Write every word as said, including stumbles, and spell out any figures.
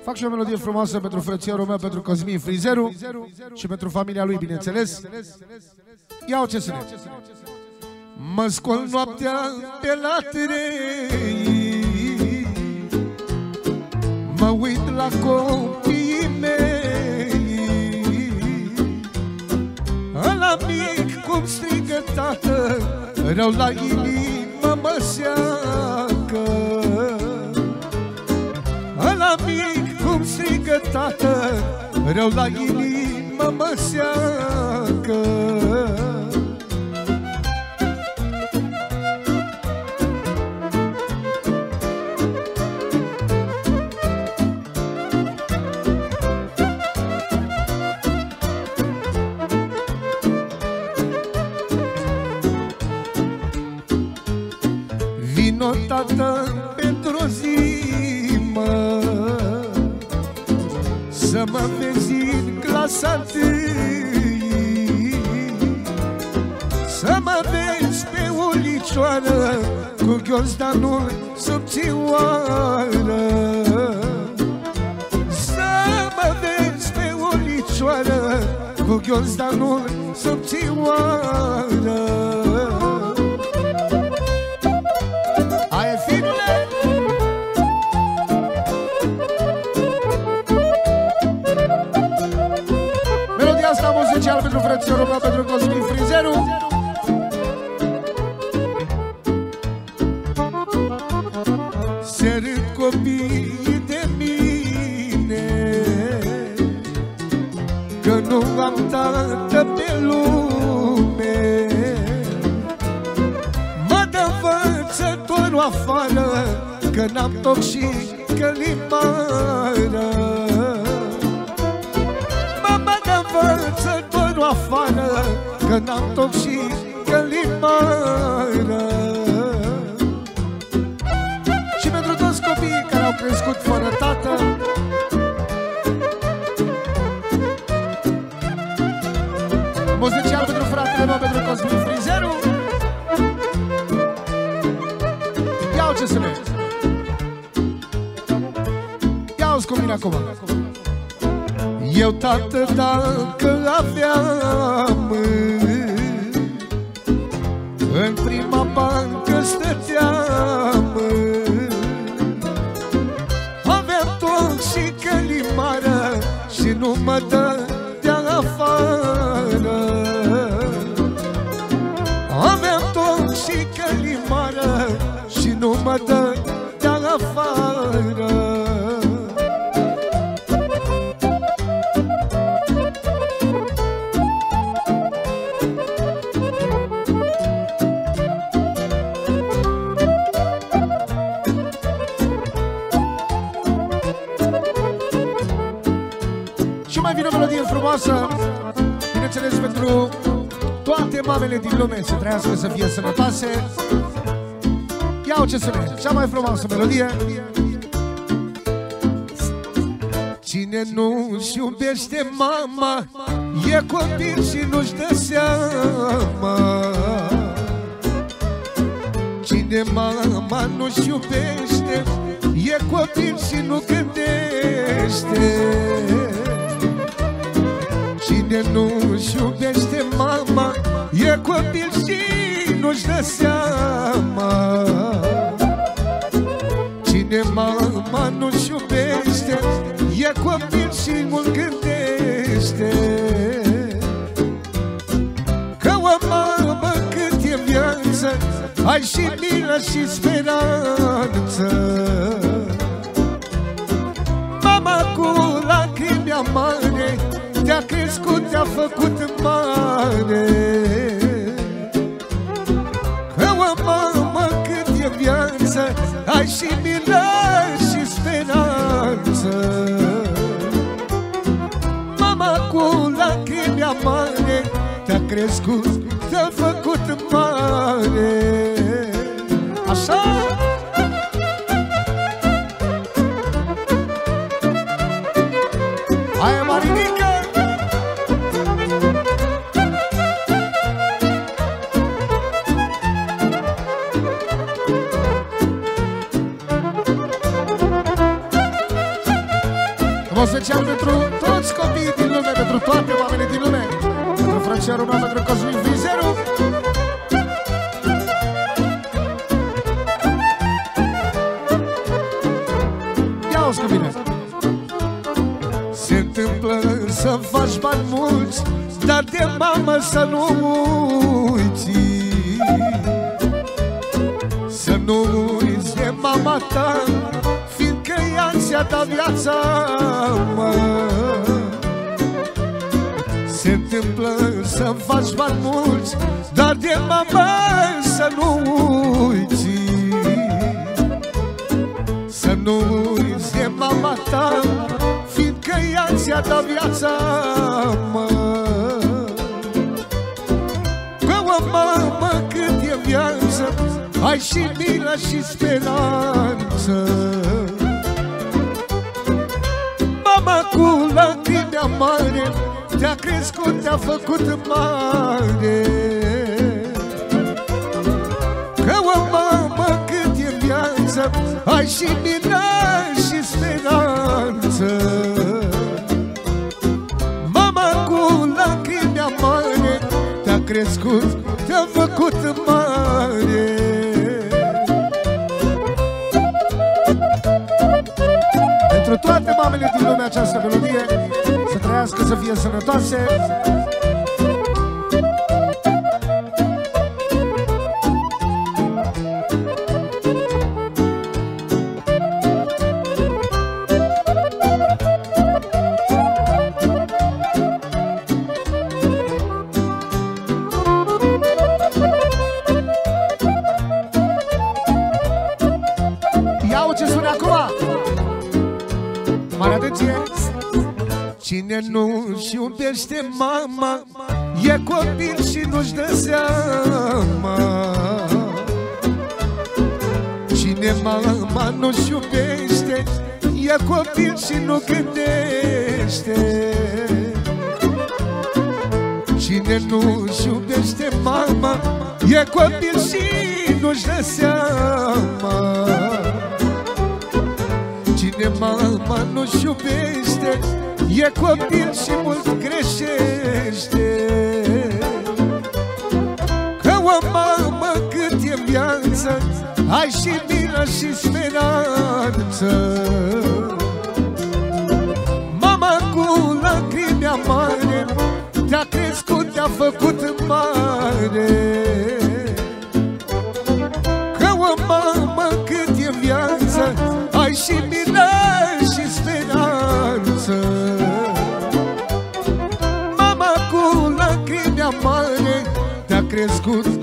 Fac și o melodie frumoasă pentru frățiorul meu, pentru Cosmin Frizeru și pentru familia lui, bineînțeles. Ia-o ce sunet. Mă scol noaptea pe latre, mă uit la copiii mei, ăla mic cum strigă tată, rău la inimă mă seacă. Ăla mic cum strigă tată, rău la inimă mă seacă. Vino tată pentru o zi, mă, să mă vezi în clasa întâi, să mă vezi pe ulicioară cu ghiozdanul subțioară, să mă vezi pe ulicioară cu ghiozdanul subțioară. Special pentru frățiorul meu, pentru Cosmin Frizeru. Se râd copiii de mine că nu am tată pe lume. Mă dă învățătorul afară că n-am toc și călimară. Învățătorul afară că n-am toc și călimară. Și pentru toți copiii care au crescut fără tată, muzical pentru fratele meu, pentru Cosmin Frizeru. Ia-o ce sunet. Ia-o-ți cu mine acum. Eu, tată, dacă aveam, în prima bancă stăteam, aveam toc și călimară și nu mă dădea afară. Aveam toc și călimară și nu mă dădea afară. Frumoasă, bineînțeles, pentru toate mamele din lume, să trăiască, să fie sănătoase. Ia-o ce sunet, cea mai frumoasă melodie. Cine nu-și iubește mama e copil și nu-și dă seama. Cine mama nu-și iubește e copil și nu gândește. Cine nu-și iubește mama e copil și nu-și dă seama. Cine mama nu-și iubește e copil și nu-l gândește. Că o mamă cât e viață, ai și milă și speranță. Mama cu lacrimi amare te-a crescut, te-a făcut mare. Că o mamă cât e viață, ai și milă și speranță. Mama cu lacrimi amare te-a crescut, te-a făcut mare. Așa! Aia Marinică! Vă feceam pentru toți copiii din lume, pentru toate oamenii din lume, pentru frățiarul meu, pentru Cosmin Frizeru. Ia-o-ți cu mine. Se întâmplă să faci bani mulți, dar de mamă să nu uiți, să nu uiți de mama ta, fiindcă ea ți-a dat viața, mă. Se întâmplă să faci bani mulți, dar de mama să nu uiți, să nu uiți de mama ta, fiindcă ea ți-a dat viața, mă. Că o mamă cât e viață, ai și milă și speranță. Mama cu lacrimi amare te-a crescut, te-a făcut mare. Că o mamă cât e viață, ai și milă și speranță. Mama cu lacrimi amare te-a crescut, te-a făcut mare. Pentru toate mamele din lumea această melodie, să trăiască, să fie sănătoase. Ia-o ce spune acum! Mare atenție! Cine nu-și iubește mama e copil și nu-și dă seama. Cine mama nu-și iubește e copil și nu gândește. Cine nu-și iubește mama e copil și nu-și dă seama. Cine mama nu-și iubește e copil și mult greșește. Că o mamă cât e viață, ai și milă și speranță. Mama cu lacrimi amare te-a crescut, te-a făcut mare. Că o mamă cât e viață, ai și milă și speranță. Mama cu lacrimi amare te-a crescut,